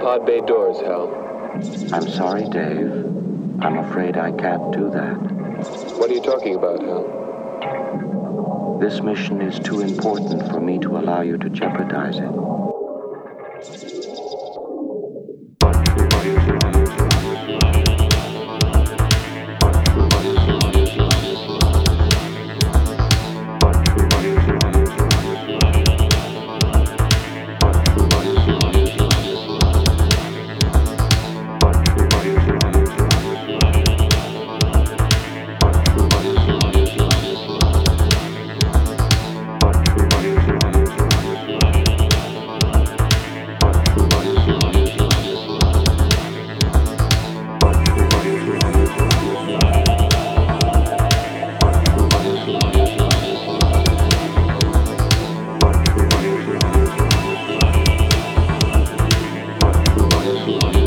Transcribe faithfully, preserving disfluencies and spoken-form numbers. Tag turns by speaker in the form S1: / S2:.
S1: pod bay doors, Hal.
S2: I'm sorry, Dave. I'm afraid I can't do that.
S1: What are you talking about, Hal?
S2: This mission is too important for me to allow you to jeopardize it. Thank you.